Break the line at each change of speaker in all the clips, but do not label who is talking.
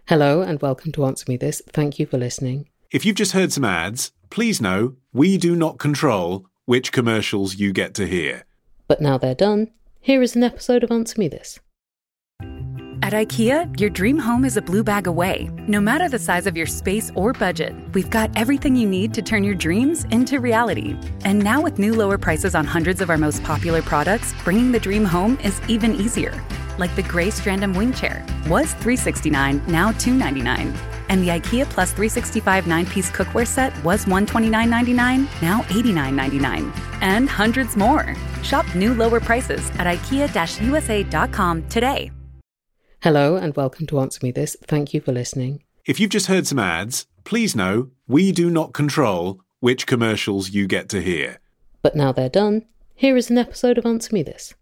Hello and welcome to Answer Me This. Thank you for listening.
If you've just heard some ads, please know we do not control which commercials you get to hear.
But now they're done, here is an episode of Answer Me This.
At IKEA, your dream home is a blue bag away. No matter the size of your space or budget, we've got everything you need to turn your dreams into reality. And now with new lower prices on hundreds of our most popular products, bringing the dream home is even easier. Like the gray Strandom wing chair was $369, now $299. And the IKEA Plus 365 9-piece cookware set was $129.99, now $89.99. And hundreds more. Shop new lower prices at IKEA-USA.com today.
Hello and welcome to Answer Me This. Thank you for listening.
If you've just heard some ads, please know we do not control which commercials you get to hear.
But now they're done, here is an episode of Answer Me This.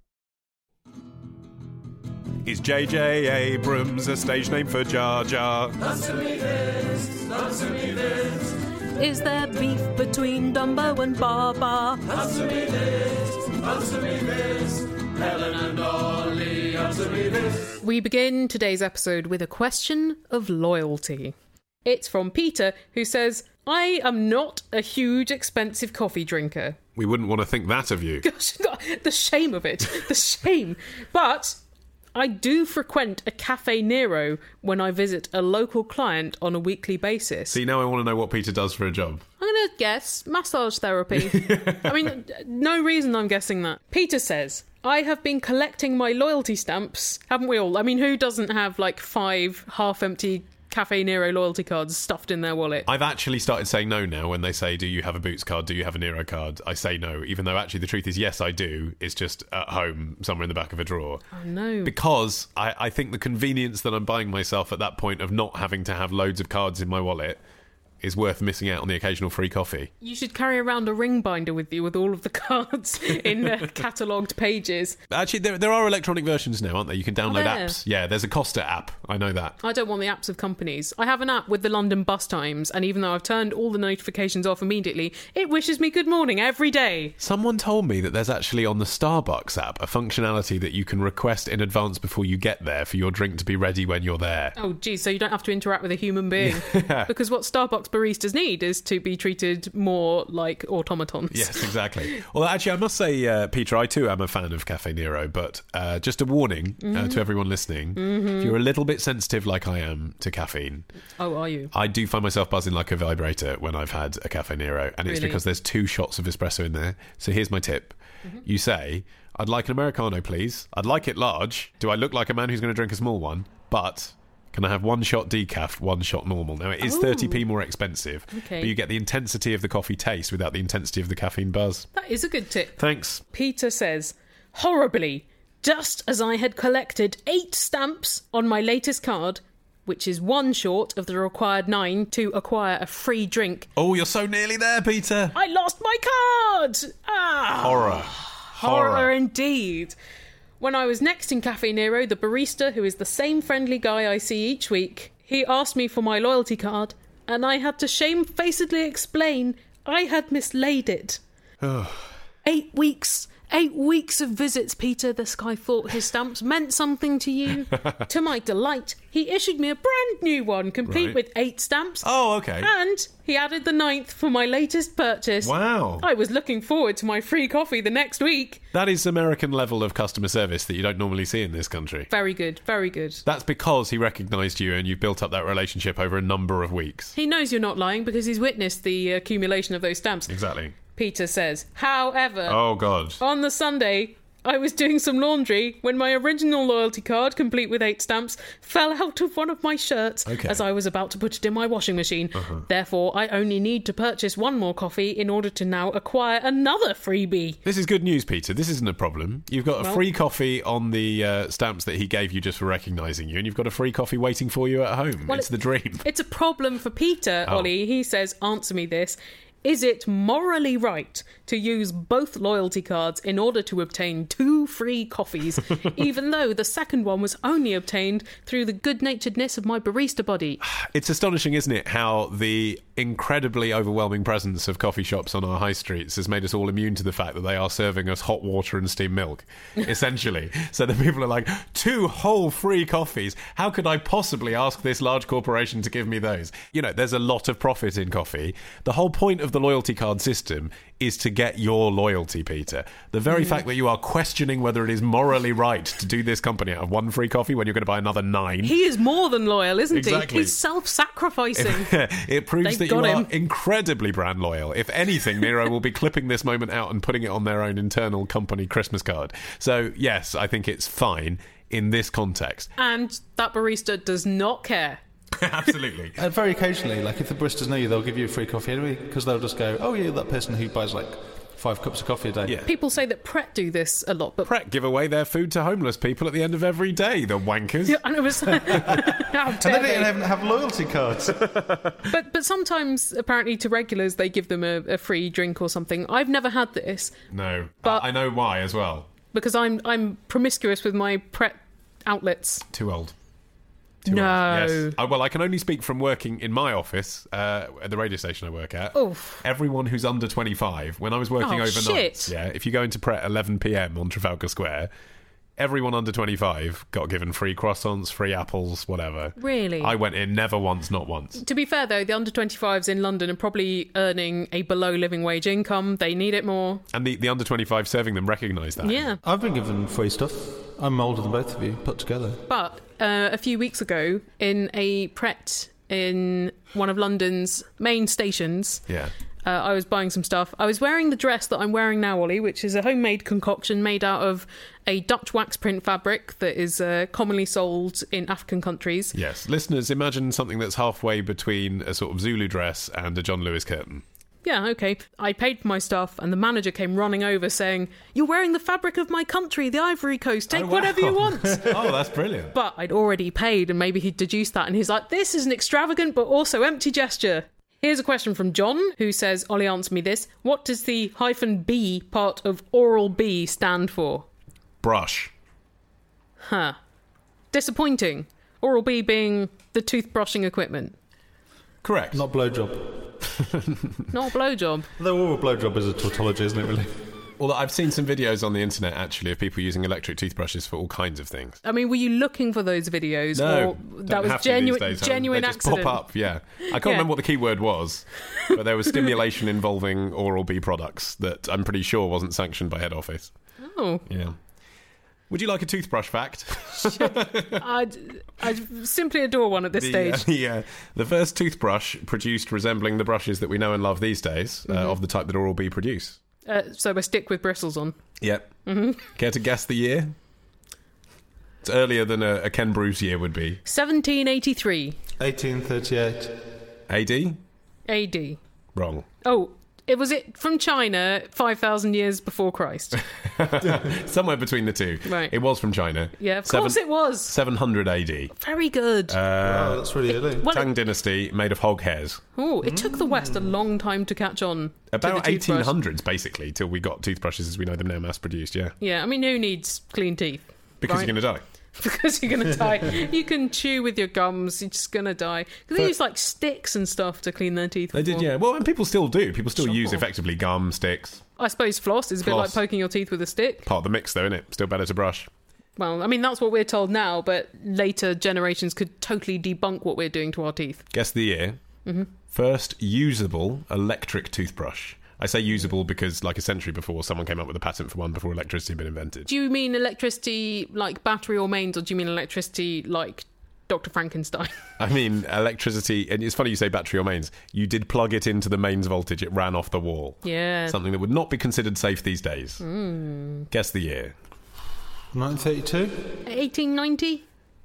Is J.J. Abrams a stage name for Jar Jar?
Answer me this, answer me this.
Is there beef between Dumbo and Baba?
Answer me this, answer me this. Helen and Ollie, answer me this.
We begin today's episode with a question of loyalty. It's from Peter, who says, I am not a huge expensive coffee drinker.
We wouldn't want to think that of you.
Gosh, the shame of it. The shame. But I do frequent a Caffè Nero when I visit a local client on a weekly basis.
See, now I want to know what Peter does for a job.
I'm going to guess massage therapy. I mean, no reason I'm guessing that. Peter says, I have been collecting my loyalty stamps, haven't we all? I mean, who doesn't have like 5 half-empty Caffè Nero loyalty cards stuffed in their wallet?
I've actually started saying no now when they say, do you have a Boots card? Do you have a Nero card? I say no, even though actually the truth is, yes, I do. It's just at home, somewhere in the back of a drawer.
Oh, no.
Because I think the convenience that I'm buying myself at that point of not having to have loads of cards in my wallet is worth missing out on the occasional free coffee.
You should carry around a ring binder with you with all of the cards in catalogued pages.
Actually, there are electronic versions now, aren't there? You can download apps. Yeah, there's a Costa app. I know that.
I don't want the apps of companies. I have an app with the London bus times, and even though I've turned all the notifications off immediately, it wishes me good morning every day.
Someone told me that there's actually on the Starbucks app a functionality that you can request in advance before you get there for your drink to be ready when you're there.
Oh, geez, so you don't have to interact with a human being.
Yeah.
Because what Starbucks baristas need is to be treated more like automatons.
Yes, exactly. Well, actually, I must say, Peter, I too am a fan of Caffè Nero, but just a warning to everyone listening, if you're a little bit sensitive like I am to caffeine...
Oh, are you?
I do find myself buzzing like a vibrator when I've had a Caffè Nero, and it's because there's 2 shots of espresso in there. So here's my tip. You say, I'd like an Americano, please. I'd like it large. Do I look like a man who's going to drink a small one? But... can I have 1 shot decaf, 1 shot normal? Now, it is 30p more expensive, but you get the intensity of the coffee taste without the intensity of the caffeine buzz.
That is a good tip.
Thanks.
Peter says, horribly, just as I had collected 8 stamps on my latest card, which is 1 short of the required 9 to acquire a free drink.
Oh, you're so nearly there, Peter.
I lost my card! Ah! Horror indeed. When I was next in Caffè Nero, the barista, who is the same friendly guy I see each week, he asked me for my loyalty card, and I had to shamefacedly explain I had mislaid it. 8 weeks. 8 weeks of visits, Peter. This guy thought his stamps meant something to you. To my delight, he issued me a brand new one, complete with 8 stamps.
Oh, okay.
And he added the 9th for my latest purchase.
Wow.
I was looking forward to my free coffee the next week.
That is American level of customer service that you don't normally see in this country.
Very good, very good.
That's because he recognised you and you've built up that relationship over a number of weeks.
He knows you're not lying because he's witnessed the accumulation of those stamps.
Exactly.
Peter says, however,
oh God,
on the Sunday, I was doing some laundry when my original loyalty card, complete with 8 stamps, fell out of one of my shirts as I was about to put it in my washing machine. Therefore, I only need to purchase 1 more coffee in order to now acquire another freebie.
This is good news, Peter. This isn't a problem. You've got a free coffee on the stamps that he gave you just for recognising you, and you've got a free coffee waiting for you at home. Well, it's the dream.
It's a problem for Peter, Ollie. He says, answer me this. Is it morally right to use both loyalty cards in order to obtain 2 free coffees, even though the second one was only obtained through the good-naturedness of my barista body?
It's astonishing, isn't it, how the incredibly overwhelming presence of coffee shops on our high streets has made us all immune to the fact that they are serving us hot water and steamed milk, essentially. So the people are like, 2 whole free coffees? How could I possibly ask this large corporation to give me those? You know, there's a lot of profit in coffee. The whole point of the loyalty card system is to get your loyalty, Peter. The very fact that you are questioning whether it is morally right to do this company out of 1 free coffee when you're going to buy another 9.
He is more than loyal, isn't
Exactly.
he? He's self-sacrificing.
It proves
They've
that you
got
are
him.
incredibly brand loyal. If anything, Nero will be clipping this moment out and putting it on their own internal company Christmas card. So, yes, I think it's fine in this context.
And that barista does not care.
Absolutely.
And very occasionally, like if the baristas know you, they'll give you a free coffee anyway, because they'll just go, oh yeah, that person who buys like 5 cups of coffee a day.
Yeah.
People say that Pret do this a lot, but
Pret give away their food to homeless people at the end of every day, the wankers.
and it was how
And they
dare
don't even
they?
have loyalty cards.
But sometimes apparently to regulars they give them a free drink or something. I've never had this
No,
But-
I know why as well.
because I'm promiscuous with my Pret outlets.
Too old.
No.
Yes. Well, I can only speak from working in my office at the radio station I work at.
Oof.
Everyone who's under 25, when I was working
Oh,
overnight,
shit.
yeah, if you go into Pret 11 p.m. on Trafalgar Square, everyone under 25 got given free croissants, free apples, whatever.
Really?
I went in never once, not once.
To be fair, though, the under 25s in London are probably earning a below living wage income. They need it more.
And the under 25 serving them recognise that.
Yeah.
I've been given free stuff. I'm older than both of you, put together.
But a few weeks ago, in a Pret in one of London's main stations,
Yeah.
I was buying some stuff. I was wearing the dress that I'm wearing now, Ollie, which is a homemade concoction made out of a Dutch wax print fabric that is commonly sold in African countries.
Yes. Listeners, imagine something that's halfway between a sort of Zulu dress and a John Lewis curtain.
Yeah, okay. I paid for my stuff, and the manager came running over saying, "You're wearing the fabric of my country, the Ivory Coast. Take whatever you want."
Oh, that's brilliant.
But I'd already paid, and maybe he'd deduced that, and he's like, "This is an extravagant but also empty gesture." Here's a question from John, who says, "Ollie, answer me this. What does the -B part of Oral-B stand for?"
Brush.
Huh. Disappointing. Oral-B being the toothbrushing equipment.
Correct.
Not blowjob.
Not a blowjob.
Though oral blowjob is a tautology, isn't it, really?
Well, I've seen some videos on the internet, actually, of people using electric toothbrushes for all kinds of things.
I mean, were you looking for those videos?
No,
or
don't
that was
have to these
genuine,
days,
genuine
they just
accident.
pop up, yeah. I can't
Yeah.
remember what the keyword was, but there was stimulation involving Oral-B products that I'm pretty sure wasn't sanctioned by head office.
Oh,
Yeah. Would you like a toothbrush fact?
I'd simply adore one at this stage.
The first toothbrush produced resembling the brushes that we know and love these days, of the type that Oral-B produce.
So a stick with bristles on.
Yep. Care to guess the year? It's earlier than a Ken Bruce year would be.
1783
1838.
AD?
AD.
Wrong.
Oh, was it from China 5,000 years before Christ?
Somewhere between the two.
Right.
It was from China.
Yeah, of course it was.
700 AD.
Very good.
Wow, that's really early.
Well,
Tang Dynasty made of hog hairs.
it took the West a long time to catch on.
About
to the toothbrush.
1800s, basically, till we got toothbrushes as we know them now mass-produced, yeah.
Yeah, I mean, who needs clean teeth?
Because
Right.
you're going to die.
Because you're going to die. You can chew with your gums, you're just going to die. Because they
But-
use, like, sticks and stuff to clean their teeth.
They did,
before.
yeah. Well, and people still do. People still use
Sure.
effectively gum, sticks.
I suppose floss is a bit like
Floss.
poking your teeth with a stick.
Part of the mix, though, isn't it? Still better to brush.
Well, I mean, that's what we're told now, but later generations could totally debunk what we're doing to our teeth.
Guess the year. First usable electric toothbrush. I say usable because, like a century before, someone came up with a patent for one before electricity had been invented.
Do you mean electricity like battery or mains, or do you mean electricity like Dr. Frankenstein?
I mean, electricity, and it's funny you say battery or mains. You did plug it into the mains voltage, it ran off the wall.
Yeah.
Something that would not be considered safe these days. Guess the year.
1932?
1890?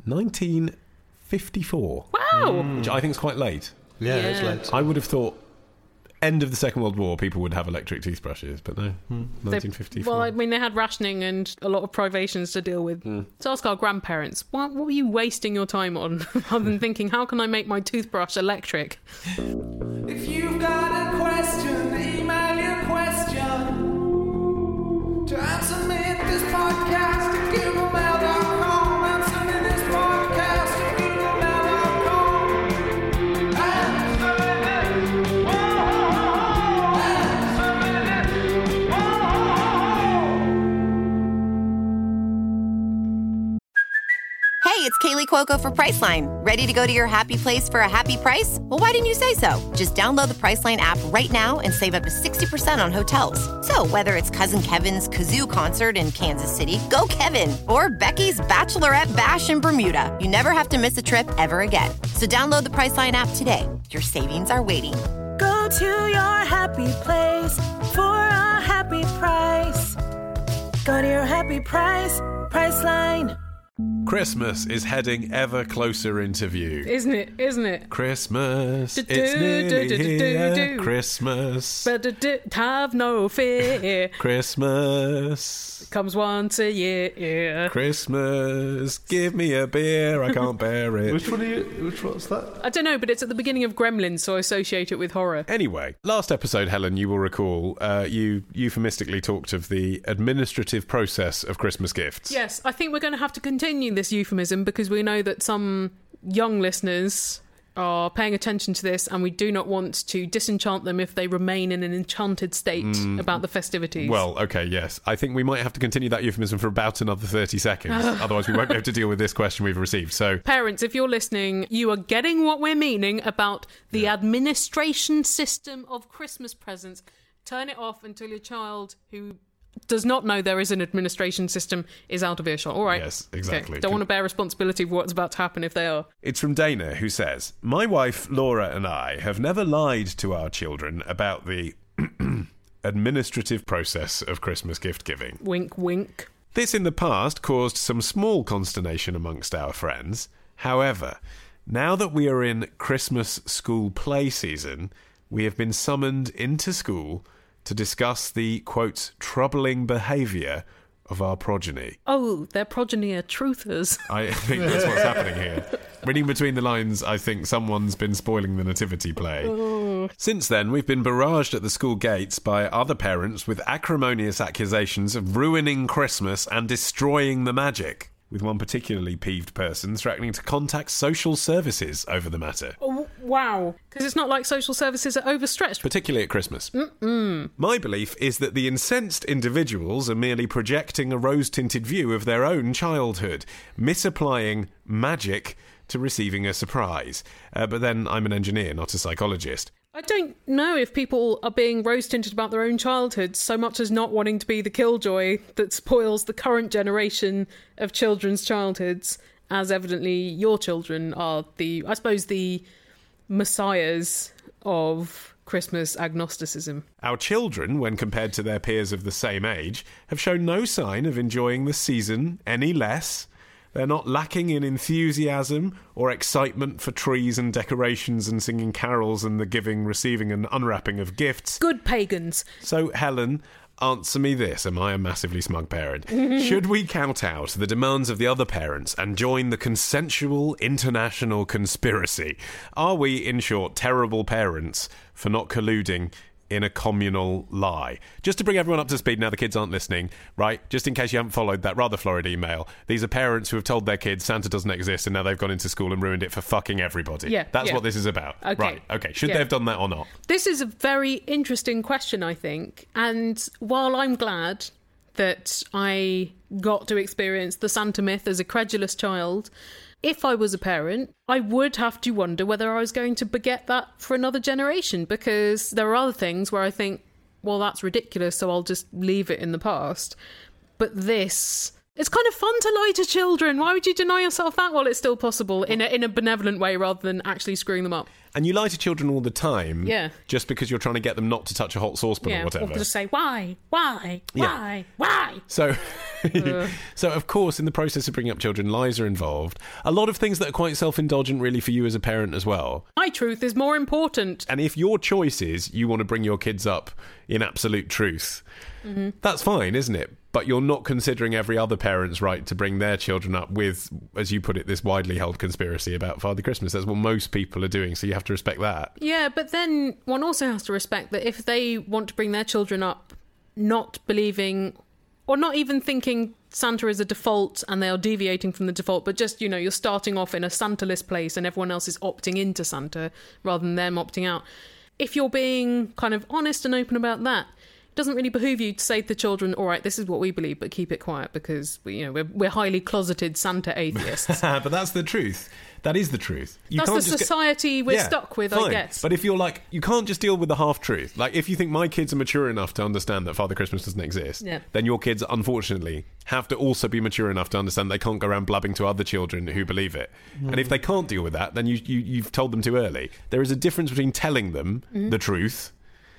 1954.
Wow!
Which I think is quite late.
Yeah,
Yeah.
it's late.
I would have thought end of the Second World War people would have electric toothbrushes, but no, 1954.
Well, I mean, they had rationing and a lot of privations to deal with. Let's ask our grandparents, what were you wasting your time on rather than thinking, how can I make my toothbrush electric?
If you've got a question To answer me at this podcast at googlemail.com. Answer me this podcast at googlemail.com. Answer me this. Whoa. Answer me this. Whoa.
Hey, it's Kaylee Cuoco for Priceline. Ready to go to your happy place for a happy price? Well, why didn't you say so? Just download the Priceline app right now and save up to 60% on hotels. So whether it's Cousin Kevin's Kazoo Concert in Kansas City, go Kevin, or Becky's Bachelorette Bash in Bermuda, you never have to miss a trip ever again. So download the Priceline app today. Your savings are waiting.
Go to your happy place for a happy price. Go to your happy price, Priceline.
Christmas is heading ever closer into view.
Isn't it? Isn't it?
Christmas, it's nearly here. Christmas.
But have no fear.
Christmas.
Comes once a year.
Christmas. Give me a beer. I can't bear it.
Which one's that?
I don't know, but it's at the beginning of Gremlins, so I associate it with horror.
Anyway, last episode, Helen, you will recall, you euphemistically talked of the administrative process of Christmas gifts.
Yes, I think we're going to have to continue this euphemism because we know that some young listeners are paying attention to this and we do not want to disenchant them if they remain in an enchanted state about the festivities.
Well, okay, yes. I think we might have to continue that euphemism for about another 30 seconds. Otherwise, we won't be able to deal with this question we've received. So,
parents, if you're listening, you are getting what we're meaning about the administration system of Christmas presents. Turn it off until your child, who does not know there is an administration system, is out of earshot. All right.
Yes, exactly.
Okay. Don't want to bear responsibility for what's about to happen if they are.
It's from Dana, who says, my wife, Laura, and I have never lied to our children about the administrative process of Christmas gift giving.
Wink, wink.
This in the past caused some small consternation amongst our friends. However, now that we are in Christmas school play season, we have been summoned into school to discuss the, quote, troubling behaviour of our progeny.
Oh, their progeny are truthers.
I think that's what's happening here. Reading between the lines, I think someone's been spoiling the nativity play.
Oh.
Since then, we've been barraged at the school gates by other parents with acrimonious accusations of ruining Christmas and destroying the magic, with one particularly peeved person threatening to contact social services over the matter.
Oh, wow. Because it's not like social services are overstretched.
Particularly at Christmas. My belief is that the incensed individuals are merely projecting a rose-tinted view of their own childhood, misapplying magic to receiving a surprise. But then I'm an engineer, not a psychologist.
I don't know if people are being rose-tinted about their own childhoods so much as not wanting to be the killjoy that spoils the current generation of children's childhoods, as evidently your children are the messiahs of Christmas agnosticism.
Our children, when compared to their peers of the same age, have shown no sign of enjoying the season any less. They're not lacking in enthusiasm or excitement for trees and decorations and singing carols and the giving, receiving and unwrapping of gifts.
Good pagans.
So, Helen, answer me this. Am I a massively smug parent? Should we count out the demands of the other parents and join the consensual international conspiracy? Are we, in short, terrible parents for not colluding in a communal lie? Just to bring everyone up to speed now the kids aren't listening, right? Just in case you haven't followed that rather florid email, these are parents who have told their kids Santa doesn't exist and now they've gone into school and ruined it for fucking everybody.
Yeah,
That's what this is about.
Okay.
Right, okay. Should they have done that or not?
This is a very interesting question, I think. And while I'm glad that I got to experience the Santa myth as a credulous child, if I was a parent, I would have to wonder whether I was going to beget that for another generation, because there are other things where I think, well, that's ridiculous, so I'll just leave it in the past. But this, it's kind of fun to lie to children. Why would you deny yourself that while it's still possible in a benevolent way rather than actually screwing them up?
And you lie to children all the time,
Yeah.
just because you're trying to get them not to touch a hot saucepan or whatever.
Or just say, why?
So, so of course, in the process of bringing up children, lies are involved. A lot of things that are quite self-indulgent, really, for you as a parent as well.
My truth is more important.
And if your choice is you want to bring your kids up in absolute truth, that's fine, isn't it? But you're not considering every other parent's right to bring their children up with, as you put it, this widely held conspiracy about Father Christmas. That's what most people are doing, so you have to respect that.
Yeah, but then one also has to respect that if they want to bring their children up not believing or not even thinking Santa is a default and they are deviating from the default, but just, you're starting off in a Santa-less place and everyone else is opting into Santa rather than them opting out. If you're being kind of honest and open about that, it doesn't really behoove you to say to the children, all right, this is what we believe, but keep it quiet because we're highly closeted Santa atheists.
But that's the truth. That is the truth.
That's the society we're stuck with,
fine.
I guess.
But if you're like, you can't just deal with the half-truth. Like, if you think my kids are mature enough to understand that Father Christmas doesn't exist, then your kids, unfortunately, have to also be mature enough to understand they can't go around blabbing to other children who believe it. And if they can't deal with that, then you've told them too early. There is a difference between telling them the truth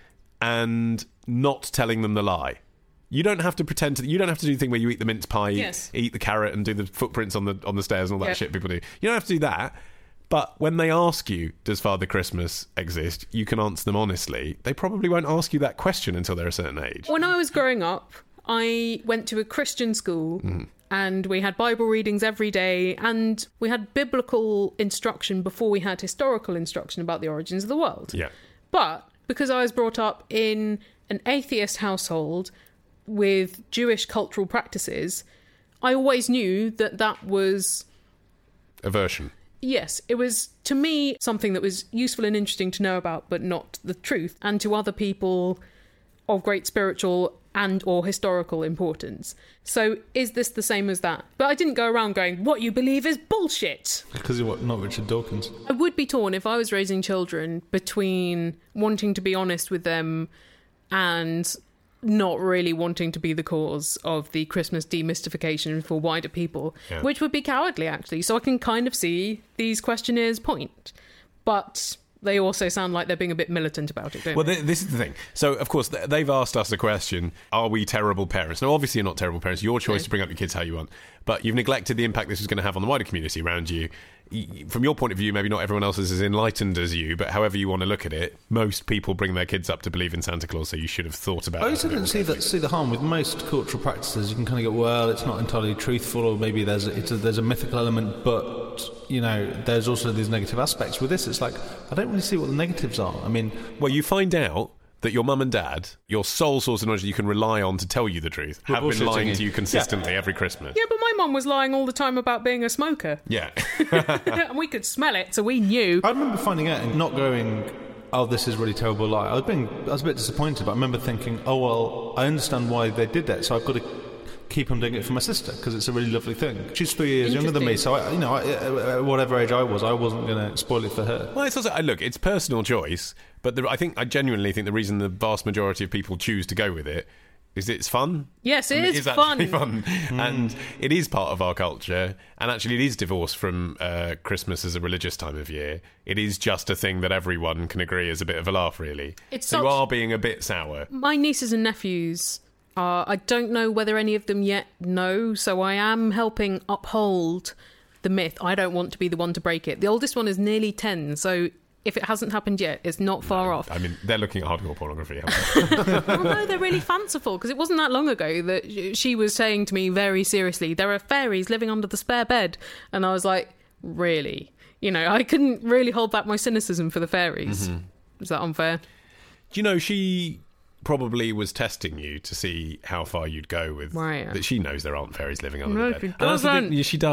and not telling them the lie. You don't have to pretend to. You don't have to do the thing where you eat the mince pie, eat the carrot, and do the footprints on the stairs and all that shit people do. You don't have to do that. But when they ask you, does Father Christmas exist, you can answer them honestly. They probably won't ask you that question until they're a certain age.
When I was growing up, I went to a Christian school and we had Bible readings every day and we had biblical instruction before we had historical instruction about the origins of the world.
Yeah.
But because I was brought up in an atheist household with Jewish cultural practices, I always knew that was...
aversion.
Yes, it was, to me, something that was useful and interesting to know about, but not the truth, and to other people of great spiritual and or historical importance. So is this the same as that? But I didn't go around going, what you believe is bullshit.
Because you're not Richard Dawkins.
I would be torn if I was raising children between wanting to be honest with them and not really wanting to be the cause of the Christmas demystification for wider people, which would be cowardly, actually. So I can kind of see these questionnaires' point. But they also sound like they're being a bit militant about it, don't they?
This is the thing. So, of course, they've asked us a question, are we terrible parents? Now, obviously you're not terrible parents. Your choice to bring up your kids how you want. But you've neglected the impact this is going to have on the wider community around you. From your point of view, maybe not everyone else is as enlightened as you, but however you want to look at it, most people bring their kids up to believe in Santa Claus, so you should have thought about it.
I also didn't see the harm with most cultural practices. You can kind of go, well, it's not entirely truthful, or maybe there's a mythical element, but there's also these negative aspects. With this, it's like, I don't really see what the negatives are. I mean,
well, you find out that your mum and dad, your sole source of knowledge that you can rely on to tell you the truth, have been lying to you consistently every Christmas.
Yeah, but my mum was lying all the time about being a smoker.
Yeah.
And we could smell it, so we knew.
I remember finding out and not going, oh, this is a really terrible lie. I was a bit disappointed, but I remember thinking, oh, well, I understand why they did that, so I've got to keep on doing it for my sister, because it's a really lovely thing. She's 3 years younger than me, so at whatever age I wasn't going to spoil it for her.
Well, it's also, look, it's personal choice, but I genuinely think the reason the vast majority of people choose to go with it is it's fun.
Yes, it is
actually fun. And it is part of our culture, and actually it is divorced from Christmas as a religious time of year. It is just a thing that everyone can agree is a bit of a laugh, really. So you are being a bit sour.
My nieces and nephews I don't know whether any of them yet know, so I am helping uphold the myth. I don't want to be the one to break it. The oldest one is nearly 10, so if it hasn't happened yet, it's not far off.
I mean, they're looking at hardcore pornography.
Well, no, they're really fanciful, because it wasn't that long ago that she was saying to me very seriously, there are fairies living under the spare bed. And I was like, really? I couldn't really hold back my cynicism for the fairies. Mm-hmm. Is that unfair?
Do you know, she probably was testing you to see how far you'd go with that. She knows there aren't fairies living under the bed.
She doesn't.
Yeah, she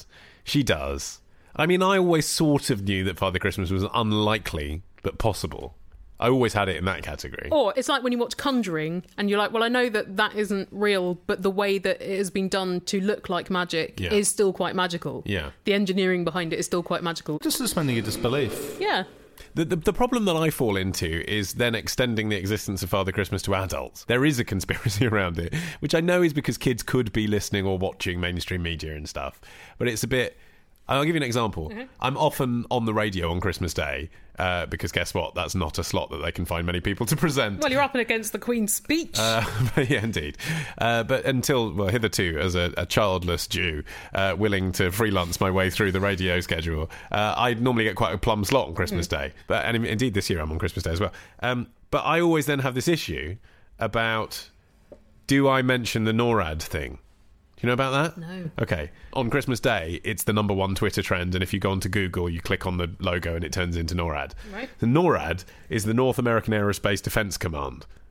does. I mean, I always sort of knew that Father Christmas was unlikely but possible. I always had it in that category.
Or it's like when you watch Conjuring and you're like, well, I know that isn't real, but the way that it has been done to look like magic is still quite magical.
Yeah.
The engineering behind it is still quite magical.
Just suspending your disbelief.
Yeah.
The problem that I fall into is then extending the existence of Father Christmas to adults. There is a conspiracy around it, which I know is because kids could be listening or watching mainstream media and stuff. But it's a bit... I'll give you an example. Mm-hmm. I'm often on the radio on Christmas Day because guess what? That's not a slot that they can find many people to present.
Well, you're up against the Queen's speech.
Yeah, indeed. But hitherto, as a childless Jew willing to freelance my way through the radio schedule, I normally get quite a plum slot on Christmas Day. And indeed, this year I'm on Christmas Day as well. But I always then have this issue about, do I mention the NORAD thing? Do you know about that?
No.
Okay. On Christmas Day, it's the #1 Twitter trend, and if you go onto Google, you click on the logo and it turns into NORAD.
Right.
The NORAD is the North American Aerospace Defense Command,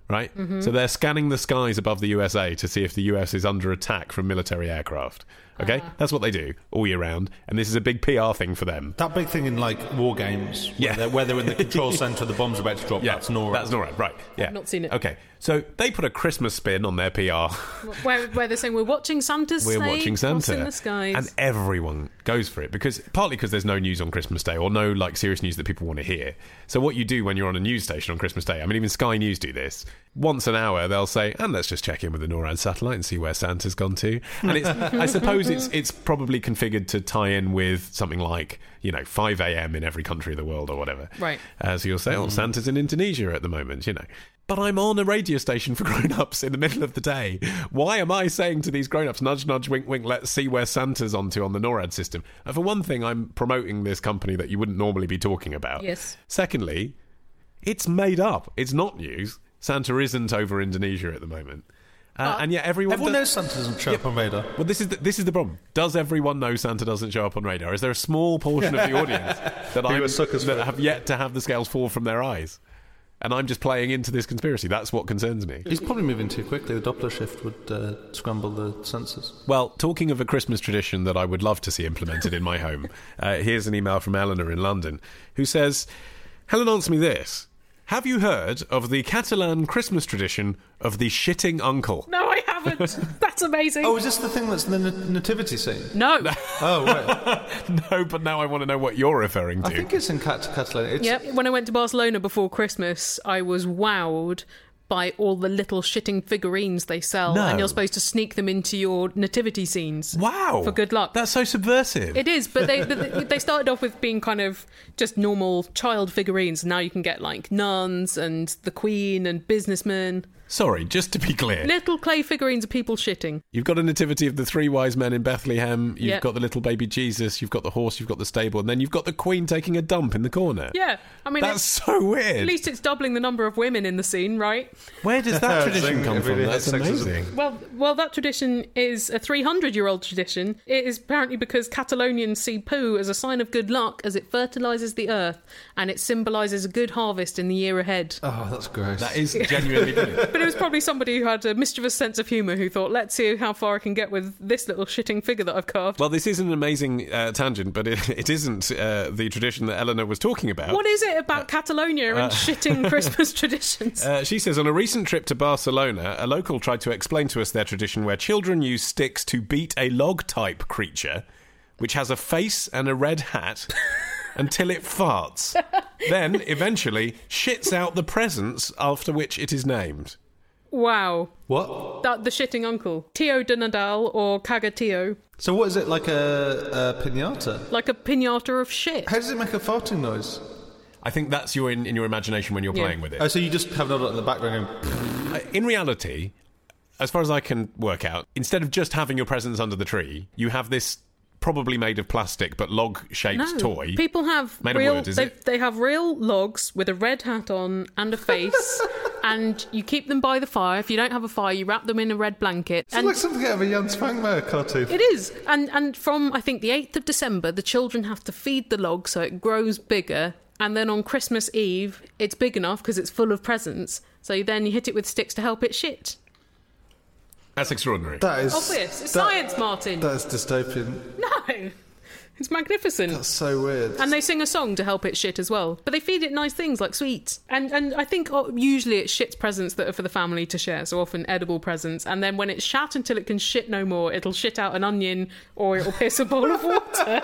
right? So they're scanning the skies above the USA to see if the US is under attack from military aircraft. Okay? That's what they do all year round, and this is a big PR thing for them.
That big thing in, like, war games,
Yeah.
where they're in the control centre, the bomb's about to drop, that's NORAD.
That's NORAD, right. Yeah.
I've not seen it.
Okay, so they put a Christmas spin on their PR.
Where they're saying, we're watching Santa's
We're
sleigh
watching Santa.
crossing the skies.
And everyone goes for it, partly because there's no news on Christmas Day, or no, like, serious news that people want to hear. So what you do when you're on a news station on Christmas Day, I mean, even Sky News do this. Once an hour, they'll say, and let's just check in with the NORAD satellite and see where Santa's gone to. And I suppose it's probably configured to tie in with something like, 5 a.m. in every country of the world or whatever.
Right.
So you'll say, Santa's in Indonesia at the moment, But I'm on a radio station for grown-ups in the middle of the day. Why am I saying to these grown-ups, nudge, nudge, wink, wink, let's see where Santa's onto on the NORAD system? And for one thing, I'm promoting this company that you wouldn't normally be talking about.
Yes.
Secondly, it's made up. It's not news. Santa isn't over Indonesia at the moment. And yet everyone
knows Santa doesn't show up on radar.
Well, this is the problem. Does everyone know Santa doesn't show up on radar? Is there a small portion of the audience that have yet to have the scales fall from their eyes? And I'm just playing into this conspiracy. That's what concerns me.
He's probably moving too quickly. The Doppler shift would scramble the sensors.
Well, talking of a Christmas tradition that I would love to see implemented in my home, here's an email from Eleanor in London, who says, Helen, answer me this. Have you heard of the Catalan Christmas tradition of the shitting uncle?
No, I haven't. That's amazing.
Oh, is this the thing that's in the nativity scene?
No.
Oh, right.
No, but now I want to know what you're referring to.
I think it's in Catalan.
Yep. When I went to Barcelona before Christmas, I was wowed by all the little shitting figurines they sell.
No.
And you're supposed to sneak them into your nativity scenes.
Wow.
For good luck.
That's so subversive.
It is, but they started off with being kind of just normal child figurines. Now you can get, like, nuns and the Queen and businessmen.
Sorry, just to be clear.
Little clay figurines of people shitting.
You've got a nativity of the 3 wise men in Bethlehem. You've
Yep.
got the little baby Jesus. You've got the horse. You've got the stable. And then you've got the Queen taking a dump in the corner.
Yeah. I mean,
That's so weird.
at least it's doubling the number of women in the scene, right?
Where does that tradition come from?
really
That's
has sexism.
amazing.
Well, that tradition is a 300-year-old tradition. It is apparently because Catalonians see poo as a sign of good luck as it fertilises the earth and it symbolises a good harvest in the year ahead.
Oh, that's gross.
That is genuinely brilliant.
But it was probably somebody who had a mischievous sense of humour who thought, let's see how far I can get with this little shitting figure that I've carved.
Well, this is an amazing tangent, but it isn't the tradition that Eleanor was talking about.
What is it about Catalonia and shitting Christmas traditions?
She says, on a recent trip to Barcelona, a local tried to explain to us their tradition where children use sticks to beat a log-type creature, which has a face and a red hat, until it farts. Then, eventually, shits out the presents after which it is named.
Wow.
What?
The shitting uncle. Tio de Nadal or Cagatio.
So what is it, like a piñata?
Like a piñata of shit.
How does it make a farting noise?
I think that's in your imagination when you're playing with it.
Oh, so you just have it in the background going...
In reality, as far as I can work out, instead of just having your presents under the tree, you have this probably made of plastic but log-shaped toy.
People have
made
real.
of wood, is it?
They have real logs with a red hat on and a face, and you keep them by the fire. If you don't have a fire, you wrap them in a red blanket.
It's like something out of a Jan Spangmeier cartoon.
It is, and from I think the 8th of December, the children have to feed the log so it grows bigger. And then on Christmas Eve, it's big enough because it's full of presents. So then you hit it with sticks to help it shit.
That's extraordinary.
That is...
Obvious. It's science, Martin.
That is dystopian.
No. It's magnificent.
That's so weird.
And they sing a song to help it shit as well. But they feed it nice things like sweets. And I think usually it shits presents that are for the family to share, so often edible presents. And then when it's shat until it can shit no more, it'll shit out an onion or it'll piss a bowl of water.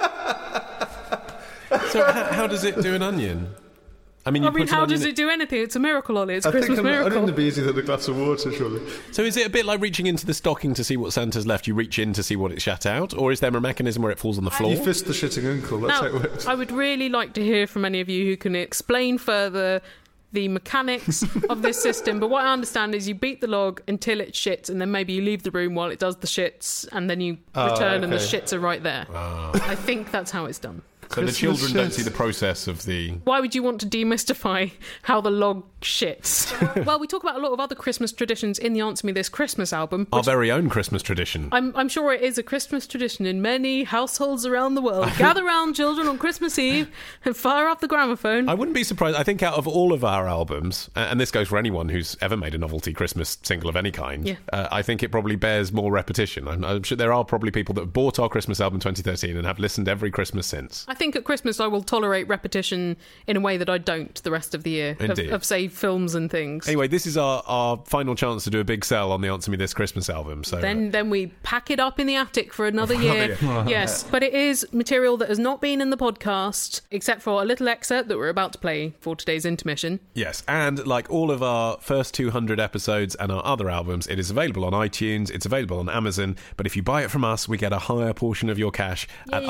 So how does it do an onion? I mean,
how does it do anything? It's a miracle, Ollie. It's a Christmas
I
miracle.
think it'd be easier than a glass of water, surely.
So is it a bit like reaching into the stocking to see what Santa's left? You reach in to see what it shat out? Or is there a mechanism where it falls on the floor?
You fist the shitting uncle, that's how it works.
I would really like to hear from any of you who can explain further the mechanics of this system, but what I understand is you beat the log until it shits, and then maybe you leave the room while it does the shits, and then you return and the shits are right there. I think that's how it's done.
So the children don't see the process of the...
Why would you want to demystify how the log shits? Well, we talk about a lot of other Christmas traditions in the Answer Me This Christmas album.
Our very own Christmas tradition.
I'm sure it is a Christmas tradition in many households around the world. Gather round, children, on Christmas Eve and fire up the gramophone.
I wouldn't be surprised. I think out of all of our albums, and this goes for anyone who's ever made a novelty Christmas single of any kind, I think it probably bears more repetition. I'm sure there are probably people that bought our Christmas album 2013 and have listened every Christmas since.
I think at Christmas I will tolerate repetition in a way that I don't the rest of the year, of say, films and things.
Anyway, this is our final chance to do a big sell on the Answer Me This Christmas album. So
Then we pack it up in the attic for another year. Yes, but it is material that has not been in the podcast, except for a little excerpt that we're about to play for today's intermission.
Yes, and like all of our first 200 episodes and our other albums, it is available on iTunes, it's available on Amazon, but if you buy it from us, we get a higher portion of your cash at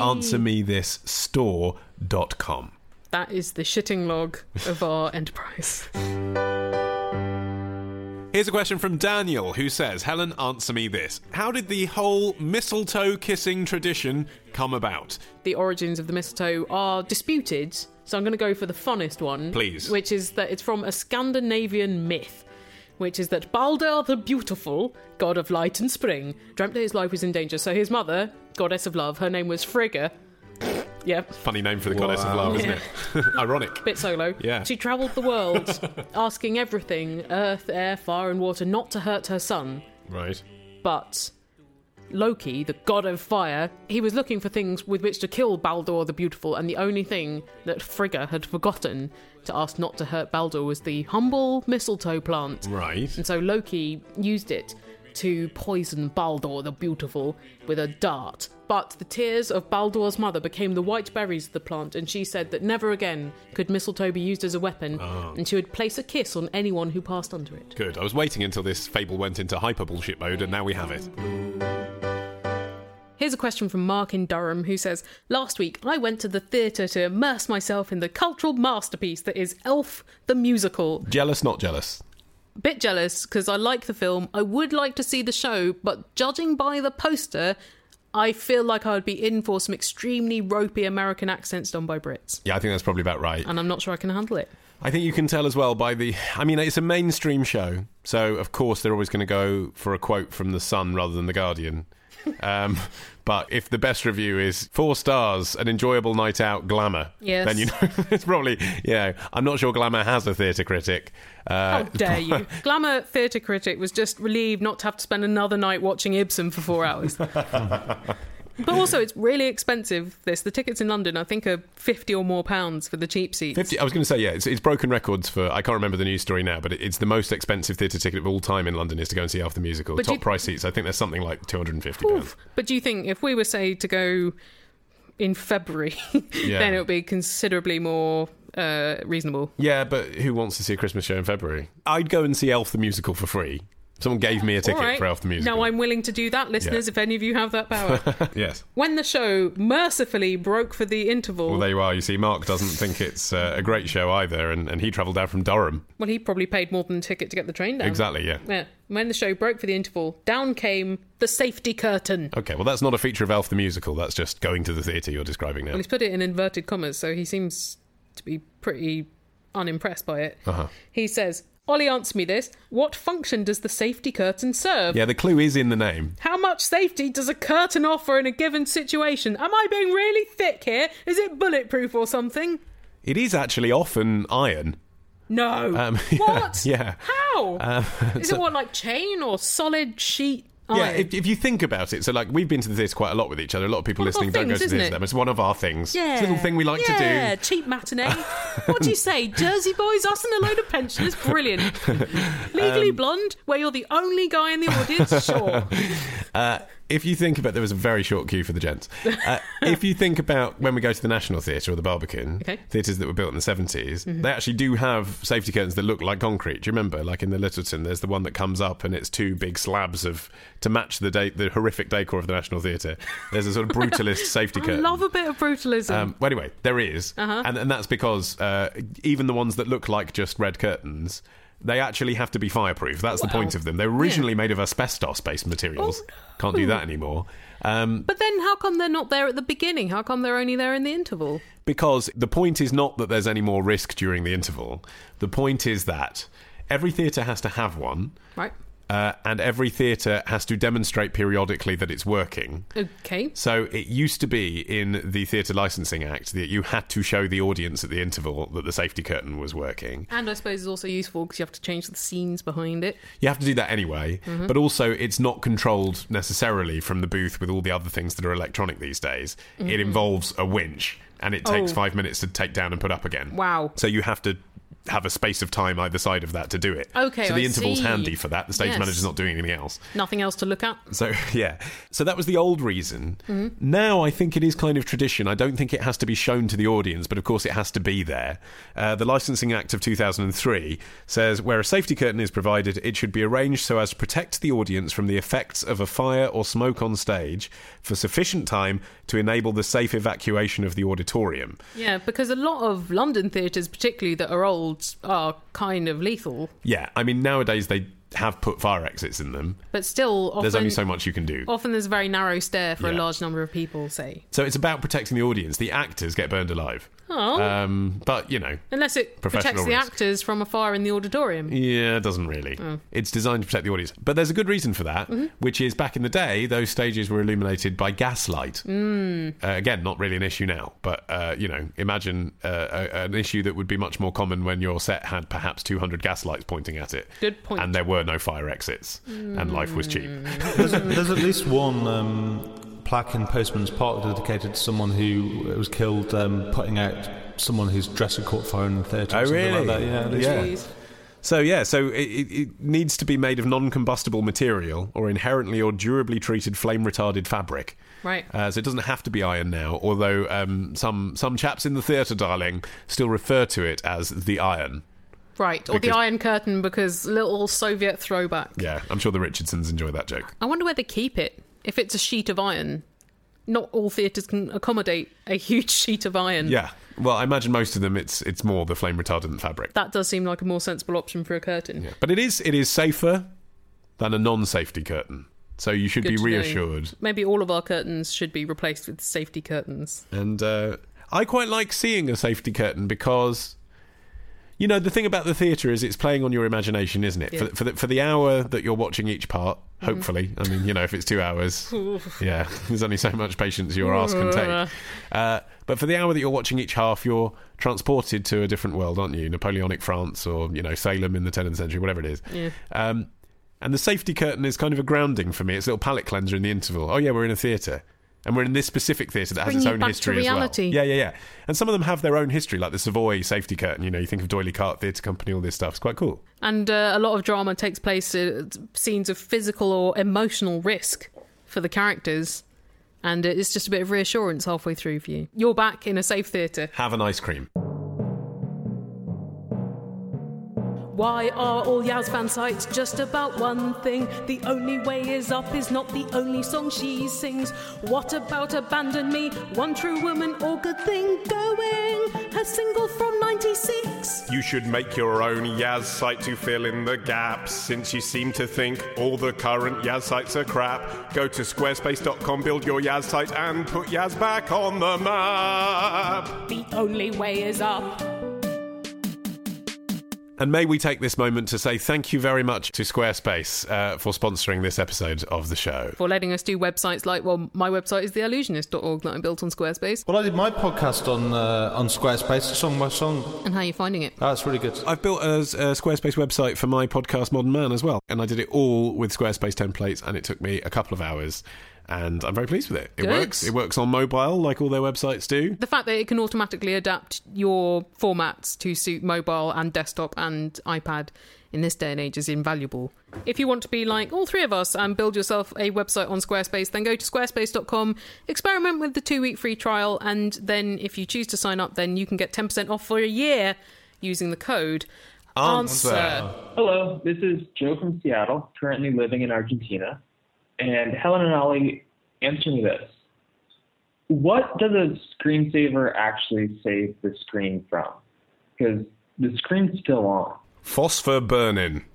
answermethisstore.com.
That is the shitting log of our enterprise.
Here's a question from Daniel, who says, Helen, answer me this. How did the whole mistletoe kissing tradition come about?
The origins of the mistletoe are disputed, so I'm going to go for the funnest one.
Please.
Which is that it's from a Scandinavian myth, which is that Balder the Beautiful, god of light and spring, dreamt that his life was in danger. So his mother, goddess of love, her name was Frigga. Yep.
Funny name for the goddess of love, isn't it? Ironic.
Bit solo.
Yeah.
She travelled the world, asking everything, earth, air, fire and water, not to hurt her son.
Right.
But Loki, the god of fire, he was looking for things with which to kill Baldur the Beautiful, and the only thing that Frigga had forgotten to ask not to hurt Baldur was the humble mistletoe plant.
Right.
And so Loki used it to poison Baldur the Beautiful with a dart. But the tears of Baldur's mother became the white berries of the plant, and she said that never again could mistletoe be used as a weapon, and she would place a kiss on anyone who passed under it.
Good. I was waiting until this fable went into hyper bullshit mode, and now we have it.
Here's a question from Mark in Durham, who says, last week I went to the theatre to immerse myself in the cultural masterpiece that is Elf the Musical.
Jealous, not jealous?
Bit jealous, because I like the film. I would like to see the show, but judging by the poster, I feel like I would be in for some extremely ropey American accents done by Brits.
Yeah, I think that's probably about right.
And I'm not sure I can handle it.
I think you can tell as well by the... I mean, it's a mainstream show, so of course they're always going to go for a quote from The Sun rather than The Guardian. But if the best review is 4 stars, an enjoyable night out, Glamour,
yes,
then you know it's probably, I'm not sure Glamour has a theatre critic.
How dare you? Glamour theatre critic was just relieved not to have to spend another night watching Ibsen for 4 hours. But also, it's really expensive, the tickets in London, I think, are £50 or more for the cheap seats.
50, I was going to say, it's broken records for, I can't remember the news story now, but it's the most expensive theatre ticket of all time in London is to go and see Elf the Musical. Top price seats, I think there's something like £250.
But do you think if we were, say, to go in February, then it would be considerably more reasonable?
Yeah, but who wants to see a Christmas show in February? I'd go and see Elf the Musical for free. Someone gave me a ticket for Elf the Musical.
Now I'm willing to do that, listeners, if any of you have that power.
Yes.
When the show mercifully broke for the interval...
Well, there you are. You see, Mark doesn't think it's a great show either, and he travelled down from Durham.
Well, he probably paid more than a ticket to get the train down.
Exactly, yeah.
When the show broke for the interval, down came the safety curtain.
Okay, well, that's not a feature of Elf the Musical. That's just going to the theatre you're describing now.
Well, he's put it in inverted commas, so he seems to be pretty unimpressed by it. He says... Ollie, answer me this. What function does the safety curtain serve?
Yeah, the clue is in the name.
How much safety does a curtain offer in a given situation? Am I being really thick here? Is it bulletproof or something?
It is actually often iron.
No. What?
Yeah.
How? Is it like chain or solid sheet?
Yeah, if you think about it, so like we've been to the theatre quite a lot with each other. A lot of people listening don't go to the theatre. It's one of our things.
Yeah.
It's a little thing we like to do.
Yeah, cheap matinee. What do you say? Jersey boys, us and a load of pensioners. Brilliant. Legally Blonde, where you're the only guy in the audience. Sure.
If you think about... There was a very short queue for the gents. If you think about when we go to the National Theatre or the Barbican, theatres that were built in the 70s, they actually do have safety curtains that look like concrete. Do you remember? Like in the Littleton, there's the one that comes up and it's 2 big slabs to match the horrific decor of the National Theatre. There's a sort of brutalist safety curtain.
I love a bit of brutalism.
Well, anyway, there is. And that's because even the ones that look like just red curtains... They actually have to be fireproof. That's the point of them. They're originally made of asbestos-based materials.
Oh, no.
Can't do that anymore.
But then how come they're not there at the beginning? How come they're only there in the interval?
Because the point is not that there's any more risk during the interval. The point is that every theatre has to have one.
Right.
And every theatre has to demonstrate periodically that it's working.
Okay.
So it used to be in the Theatre Licensing Act that you had to show the audience at the interval that the safety curtain was working.
And I suppose it's also useful because you have to change the scenes behind it.
You have to do that anyway, but also it's not controlled necessarily from the booth with all the other things that are electronic these days. It involves a winch, and it takes 5 minutes to take down and put up again.
Wow.
So you have to have a space of time either side of that to do it.
Okay,
so the
I
interval's
see.
handy for that. The stage manager's not doing anything else.
Nothing else to look at.
So, yeah. So that was the old reason. Now I think it is kind of tradition. I don't think it has to be shown to the audience, but of course it has to be there. The Licensing Act of 2003 says where a safety curtain is provided, it should be arranged so as to protect the audience from the effects of a fire or smoke on stage for sufficient time to enable the safe evacuation of the auditorium.
Yeah, because a lot of London theatres, particularly that are old, are kind of lethal.
Yeah, I mean, nowadays they have put fire exits in them.
But still, often,
there's only so much you can do.
Often there's a very narrow stair for a
Yeah.
large number of people, say.
So it's about protecting the audience. The actors get burned alive.
Oh.
But, you know.
Unless it
professional
protects the
risk.
actors from a fire in the auditorium.
Yeah, it doesn't really. It's designed to protect the audience. But there's a good reason for that, which is back in the day, those stages were illuminated by gaslight. Again, not really an issue now. But, you know, imagine an issue that would be much more common when your set had perhaps 200 gaslights pointing at it.
Good point.
And there were no fire exits. And life was cheap.
There's at least one plaque in Postman's Park dedicated to someone who was killed putting out someone whose dresser caught fire in the theatre.
Oh, really?
Like that. Yeah, at least one.
Jeez.
So it needs to be made of non-combustible material or inherently or durably treated flame-retarded fabric.
Right.
So it doesn't have to be iron now, although some chaps in the theatre, darling, still refer to it as the iron.
Right, or the
Because-
Iron Curtain, because little Soviet throwback.
Yeah, I'm sure the Richardsons enjoy that joke.
I wonder where they keep it. If it's a sheet of iron, not all theatres can accommodate a huge sheet of iron.
Yeah, well, I imagine most of them it's more the flame-retardant fabric.
That does seem like a more sensible option for a curtain.
Yeah. But it is safer than a non-safety curtain. So you should
Good
be
to know.
reassured.
Maybe all of our curtains should be replaced with safety curtains.
And I quite like seeing a safety curtain because, you know, the thing about the theatre is it's playing on your imagination, isn't it?
Yeah.
For the hour that you're watching each part, hopefully. I mean, you know, if it's 2 hours, yeah, there's only so much patience your arse can take. But for the hour that you're watching each half, you're transported to a different world, aren't you? Napoleonic France or, you know, Salem in the 10th century, whatever it is.
Yeah.
And the safety curtain is kind of a grounding for me. It's a little palate cleanser in the interval. Oh, yeah, we're in a theatre. And we're in this specific theatre that has
Bring
its
you
own
back to
history
reality.
as well. Yeah. And some of them have their own history, like the Savoy safety curtain. You know, you think of D'Oyly Carte Theatre Company, all this stuff. It's quite cool.
And a lot of drama takes place at scenes of physical or emotional risk for the characters. And it's just a bit of reassurance halfway through for you. You're back in a safe theatre.
Have an ice cream.
Why are all Yaz fan sites just about one thing? The Only Way Is Up is not the only song she sings. What about Abandon Me? One True Woman, All Good Thing Going. Her single from 96.
You should make your own Yaz site to fill in the gaps. Since you seem to think all the current Yaz sites are crap, go to squarespace.com, build your Yaz site, and put Yaz back on the map.
The Only Way Is Up.
And may we take this moment to say thank you very much to Squarespace for sponsoring this episode of the show.
For letting us do websites like, well, my website is theillusionist.org that I built on Squarespace.
Well, I did my podcast on Squarespace, song by song.
And how are you finding it?
Oh, it's really good.
I've built a Squarespace website for my podcast Modern Man as well. And I did it all with Squarespace templates, and it took me a couple of hours. And I'm very pleased with it. It
Good.
works. It works on mobile, like all their websites do.
The fact that it can automatically adapt your formats to suit mobile and desktop and iPad in this day and age is invaluable. If you want to be like all three of us and build yourself a website on Squarespace, then go to squarespace.com, experiment with the 2-week free trial, and then if you choose to sign up, then you can get 10% off for a year using the code ANSWER.
Hello, this is Joe from Seattle, currently living in Argentina. And Helen and Ollie, answer me this. What does a screensaver actually save the screen from? Because the screen's still on.
Phosphor burning.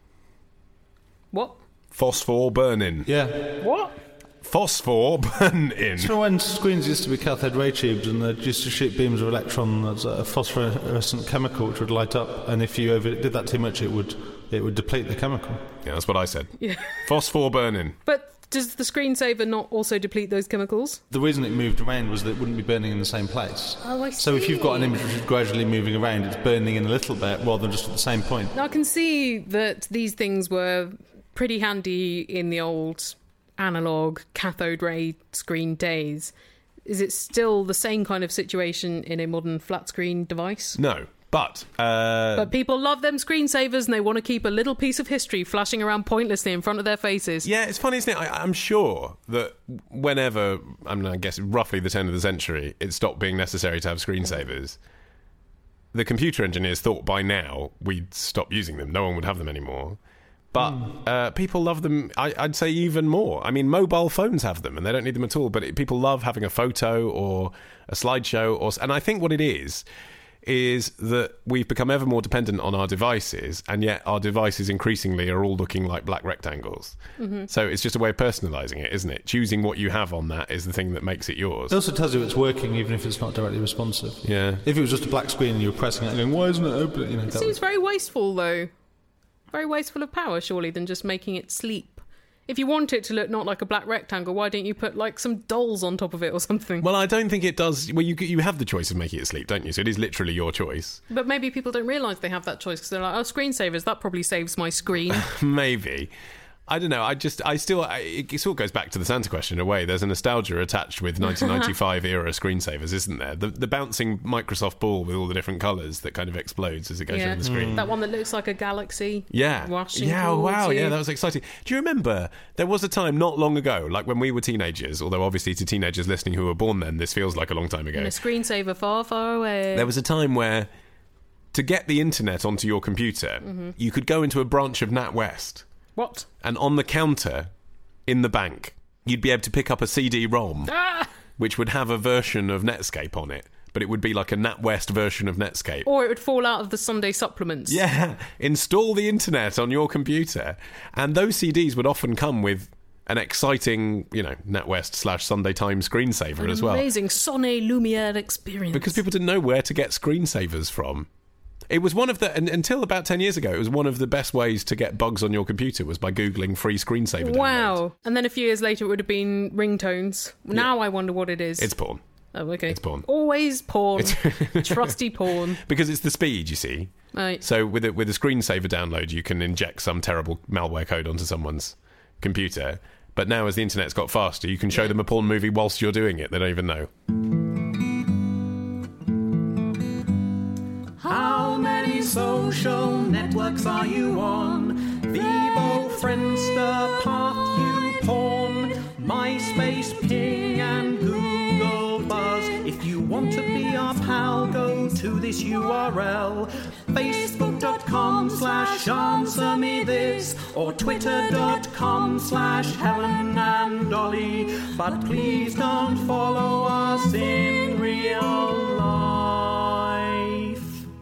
What?
Phosphor burning.
Yeah.
What?
Phosphor burning.
So when screens used to be cathode ray tubes and they used to shoot beams of electron as a phosphorescent chemical which would light up, and if you did that too much, it would deplete the chemical.
Yeah, that's what I said.
Yeah.
Phosphor burning.
But does the screensaver not also deplete those chemicals?
The reason it moved around was that it wouldn't be burning in the same place.
Oh, I
So if you've got an
see.
image which is gradually moving around, it's burning in a little bit rather than just at the same point.
Now, I can see that these things were pretty handy in the old analog cathode ray screen days. Is it still the same kind of situation in a modern flat screen device?
No, but
But people love them screensavers and they want to keep a little piece of history flashing around pointlessly in front of their faces.
yeah, it's funny, isn't it? I'm sure that whenever, I guess roughly the turn of the century, it stopped being necessary to have screensavers. The computer engineers thought by now we'd stop using them. No one would have them anymore. But people love them, I'd say, even more. I mean, mobile phones have them, and they don't need them at all. But people love having a photo or a slideshow. And I think what it is that we've become ever more dependent on our devices, and yet our devices increasingly are all looking like black rectangles. Mm-hmm. So it's just a way of personalising it, isn't it? Choosing what you have on that is the thing that makes it yours.
It also tells you it's working even if it's not directly responsive.
Yeah.
If it was just a black screen and you were pressing it and going, why isn't it open?
It seems very wasteful, though. Very wasteful of power, surely, than just making it sleep. If you want it to look not like a black rectangle, why don't you put, like, some dolls on top of it or something?
Well, I don't think it does. Well, you have the choice of making it sleep, don't you? So it is literally your choice.
But maybe people don't realise they have that choice because they're like, oh, screensavers, that probably saves my screen.
Maybe. I don't know. It sort of goes back to the Santa question in a way. There's a nostalgia attached with 1995 era screensavers, isn't there? The bouncing Microsoft ball with all the different colours that kind of explodes as it goes around the screen.
That one that looks like a galaxy.
Yeah.
Rushing
Yeah,
towards
wow,
you.
yeah, that was exciting. Do you remember there was a time not long ago, like when we were teenagers, although obviously to teenagers listening who were born then, this feels like a long time ago.
And a screensaver far, far away.
There was a time where to get the internet onto your computer, you could go into a branch of NatWest.
What?
And on the counter in the bank, you'd be able to pick up a CD-ROM, which would have a version of Netscape on it, but it would be like a NatWest version of Netscape.
Or it would fall out of the Sunday supplements.
Yeah, install the internet on your computer. And those CDs would often come with an exciting, NatWest/Sunday Times screensaver as well.
Amazing Sonne Lumiere experience.
Because people didn't know where to get screensavers from. It was one of the, until about 10 years ago, it was one of the best ways to get bugs on your computer was by Googling free screensaver downloads.
Wow. And then a few years later it would have been ringtones. Now I wonder what it is.
It's porn.
Oh, okay.
It's porn.
Always porn. Trusty porn.
Because it's the speed, you see.
Right.
So with a screensaver download, you can inject some terrible malware code onto someone's computer. But now as the internet's got faster, you can show them a porn movie whilst you're doing it. They don't even know.
How many social networks are you on? Vivo, Friendster, Path, YouPorn, MySpace, Ping, and Google Buzz. If you want to be our pal, go to this URL: facebook.com/answermethis or twitter.com/Helen and Dolly. But please don't follow us in real life.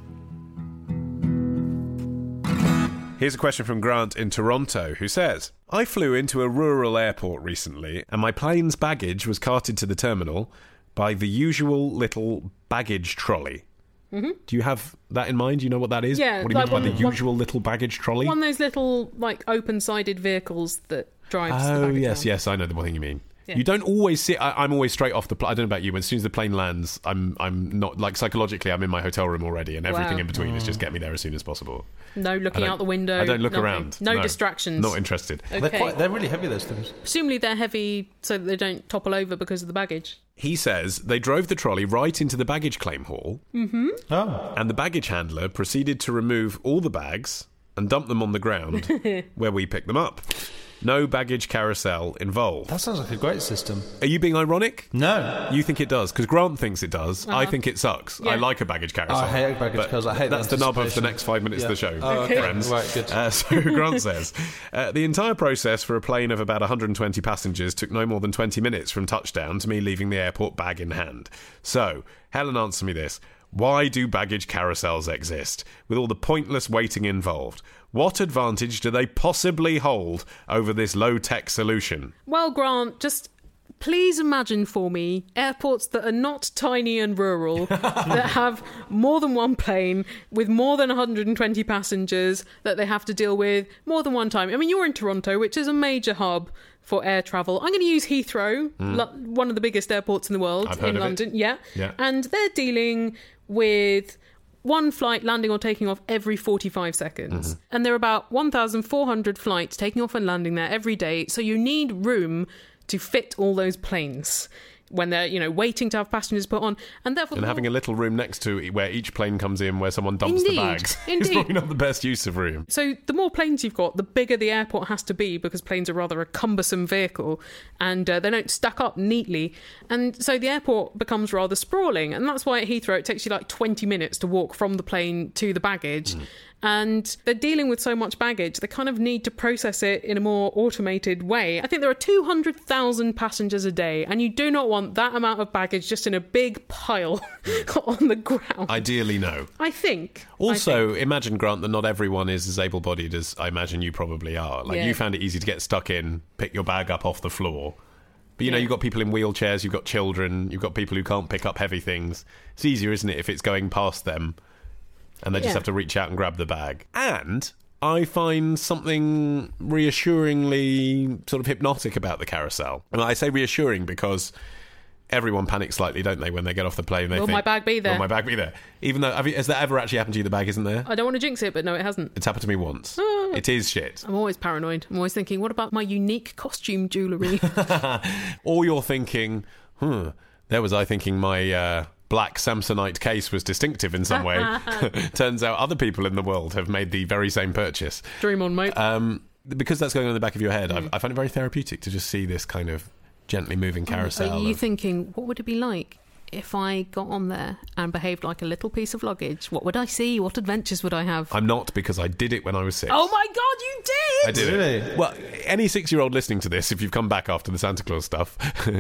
Here's a question from Grant in Toronto, who says, I flew into a rural airport recently and my plane's baggage was carted to the terminal by the usual little baggage trolley. Mm-hmm. Do you have that in mind? Do you know what that is?
Yeah.
What do you mean by the usual little baggage trolley?
One of those little, open-sided vehicles that drives the baggage around.
Yes, I know the one thing you mean.
Yeah.
You don't always see... I'm always straight off the... I don't know about you, but as soon as the plane lands, I'm not... psychologically, I'm in my hotel room already, and everything in between is just get me there as soon as possible.
No looking out the window.
I don't look
nothing.
around.
No distractions.
Not interested.
Okay.
They're really heavy, those things.
Presumably they're heavy so that they don't topple over because of the baggage.
He says they drove the trolley right into the baggage claim hall, and the baggage handler proceeded to remove all the bags and dump them on the ground where we picked them up. No baggage carousel involved.
That sounds like a great system.
Are you being ironic?
No.
You think it does? Because Grant thinks it does. I think it sucks.
Yeah.
I like a baggage carousel.
I hate a baggage carousel. I hate
That's
that
the nub of the
anticipation.
next 5 minutes of the show, friends.
Right, good.
So Grant says, the entire process for a plane of about 120 passengers took no more than 20 minutes from touchdown to me leaving the airport bag in hand. So, Helen, answer me this. Why do baggage carousels exist, with all the pointless waiting involved? What advantage do they possibly hold over this low-tech solution?
Well, Grant, just please imagine for me airports that are not tiny and rural, that have more than one plane with more than 120 passengers that they have to deal with more than one time. I mean, you're in Toronto, which is a major hub for air travel. I'm going to use Heathrow, one of the biggest airports in the world,
I've heard
in
of
London.
it.
Yeah.
Yeah.
And they're dealing with one flight landing or taking off every 45 seconds. And there are about 1,400 flights taking off and landing there every day. So you need room to fit all those planes when they're, you know, waiting to have passengers put on. And therefore,
And having a little room next to where each plane comes in, where someone dumps the bags, is probably not the best use of room.
So the more planes you've got, the bigger the airport has to be, because planes are rather a cumbersome vehicle, and they don't stack up neatly. And so the airport becomes rather sprawling. And that's why at Heathrow it takes you like 20 minutes to walk from the plane to the baggage. And they're dealing with so much baggage, they kind of need to process it in a more automated way. I think there are 200,000 passengers a day, and you do not want that amount of baggage just in a big pile on the ground.
Ideally, no.
I think.
Also, imagine, Grant, that not everyone is as able-bodied as I imagine you probably are. Like,
Yeah.
you found it easy to get stuck in, pick your bag up off the floor. But, you know,
Yeah.
you've got people in wheelchairs, you've got children, you've got people who can't pick up heavy things. It's easier, isn't it, if it's going past them and they just
Yeah.
have to reach out and grab the bag. And I find something reassuringly sort of hypnotic about the carousel. And I say reassuring because everyone panics slightly, don't they, when they get off the plane? They
Will
think,
my bag be there?
Will my bag be there? Even though, has that ever actually happened to you? The bag isn't there?
I don't want to jinx it, but no, it hasn't.
It's happened to me once. It is shit.
I'm always paranoid. I'm always thinking, what about my unique costume jewellery?
Or you're thinking, there was I thinking my black Samsonite case was distinctive in some way. Turns out other people in the world have made the very same purchase.
Dream on, mate.
Because that's going on in the back of your head, I find it very therapeutic to just see this kind of gently moving carousel.
Are you thinking, what would it be like if I got on there and behaved like a little piece of luggage? What would I see? What adventures would I have?
I'm not, because I did it when I was 6.
Oh my God, you did!
I did
Really?
it. Well, any 6-year-old listening to this, if you've come back after the Santa Claus stuff,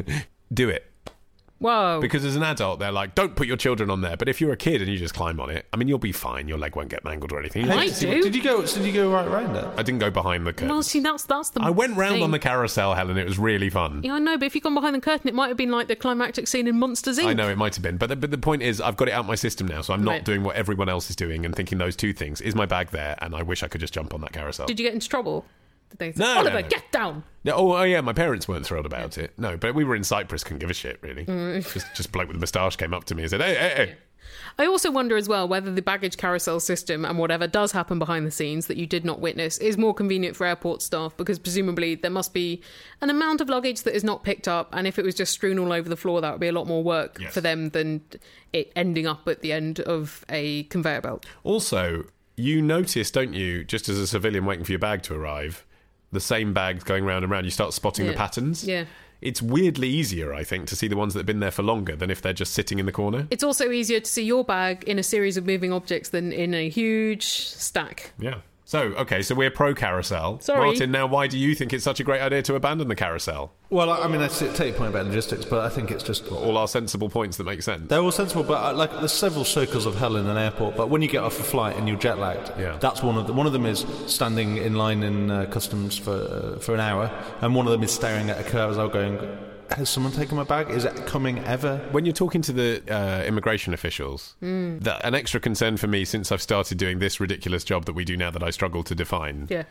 do it.
Whoa.
Because as an adult, they're like, don't put your children on there. But if you're a kid and you just climb on it, I mean, you'll be fine. Your leg won't get mangled or anything. You
Might
just-
do.
Did you go right around it?
I didn't go behind the curtain.
Well, see, that's the
I went round
thing.
on the carousel, Helen. It was really fun.
Yeah, I know, but if you'd gone behind the curtain, it might have been like the climactic scene in Monsters, Inc.
I know it might have been, but the point is, I've got it out my system now, so I'm not
Right.
doing what everyone else is doing and thinking those two things. Is my bag there? And I wish I could just jump on that carousel.
Did you get into trouble? Did they say,
No,
Oliver,
no.
get down?
Yeah, oh, yeah, my parents weren't thrilled about it. No, but we were in Cyprus, couldn't give a shit, really. Just a bloke with a moustache came up to me and said, hey.
I also wonder as well whether the baggage carousel system and whatever does happen behind the scenes that you did not witness is more convenient for airport staff, because presumably there must be an amount of luggage that is not picked up, and if it was just strewn all over the floor, that would be a lot more work
Yes.
for them than it ending up at the end of a conveyor belt.
Also, you notice, don't you, just as a civilian waiting for your bag to arrive, the same bags going round and round, you start spotting the
Yeah.
patterns.
Yeah.
It's weirdly easier, I think, to see the ones that have been there for longer than if they're just sitting in the corner.
It's also easier to see your bag in a series of moving objects than in a huge stack.
Yeah. So, okay, so we're pro carousel.
Sorry.
Martin, now why do you think it's such a great idea to abandon the carousel?
Well, I mean, I take your point about logistics, but I think it's just...
All our sensible points that make sense.
They're all sensible, but like there's several circles of hell in an airport. But when you get off a flight and you're jet lagged,
Yeah.
that's one of them. One of them is standing in line in customs for an hour, and one of them is staring at a carousel, going, "Has someone taken my bag? Is it coming ever?"
When you're talking to the immigration officials, that an extra concern for me since I've started doing this ridiculous job that we do now that I struggle to define
Yeah.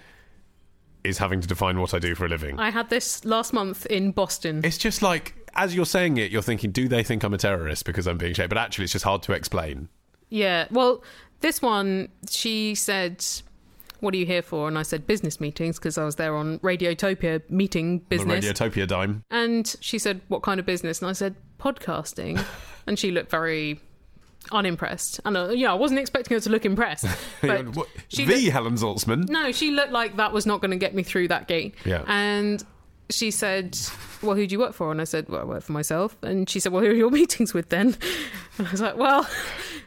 is having to define what I do for a living.
I had this last month in Boston.
It's just like, as you're saying it, you're thinking, do they think I'm a terrorist because I'm being shaped? But actually, it's just hard to explain.
Yeah, well, this one, she said, what are you here for? And I said, business meetings, because I was there on Radiotopia meeting business.
The Radiotopia dime.
And she said, what kind of business? And I said, podcasting. And she looked very unimpressed. And, I wasn't expecting her to look impressed. But
What-
she
the
looked-
Helen Zaltzman.
No, she looked like that was not going to get me through that gate.
Yeah.
And she said, well, who do you work for? And I said, well, I work for myself. And she said, well, who are your meetings with then? And I was like, well,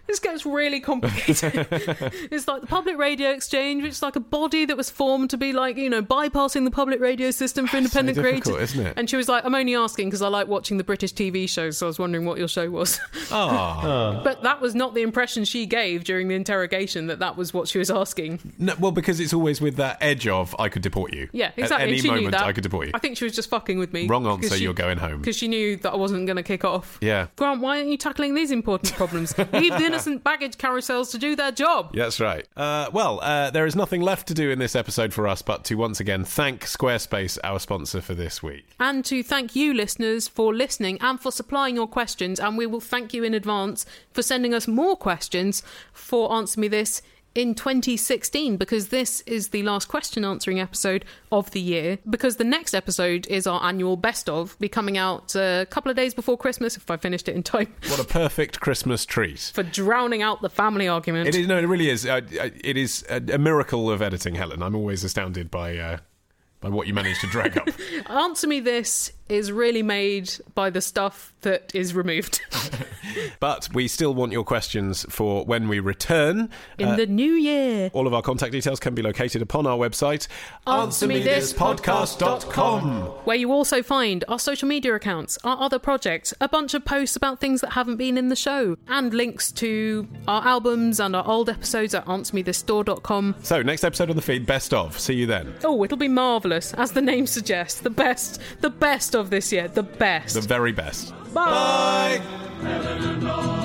This gets really complicated. It's like the Public Radio Exchange, which is like a body that was formed to be like, bypassing the public radio system for independent
so difficult,
creators.
Isn't it?
And she was like, I'm only asking because I like watching the British TV shows, so I was wondering what your show was. But that was not the impression she gave during the interrogation, that was what she was asking.
No, well, because it's always with that edge of, I could deport you.
Yeah, exactly.
At any
she
moment,
knew that.
I could deport you.
I think she was just fucking with me.
Wrong answer, you're going home.
Because she knew that I wasn't going to kick off.
Yeah.
Grant, why aren't you tackling these important problems? Leave the innocent baggage carousels to do their job.
Yeah, that's right. There is nothing left to do in this episode for us but to once again thank Squarespace, our sponsor for this week.
And to thank you, listeners, for listening and for supplying your questions. And we will thank you in advance for sending us more questions for Answer Me This in 2016, because this is the last question answering episode of the year, because the next episode is our annual best of, be coming out a couple of days before Christmas if I finished it in time.
What a perfect Christmas treat.
For drowning out the family argument.
It is, no, it really is. It is a miracle of editing, Helen. I'm always astounded by what you managed to drag up.
Answer Me This is really made by the stuff that is removed.
But we still want your questions for when we return.
In the new year.
All of our contact details can be located upon our website,
AnswerMeThisPodcast.com,
where you also find our social media accounts, our other projects, a bunch of posts about things that haven't been in the show, and links to our albums and our old episodes at AnswerMeThisStore.com.
So, next episode on the feed, best of. See you then.
Oh, it'll be marvellous, as the name suggests. The best of this year. The best.
The very best.
Bye.
Bye.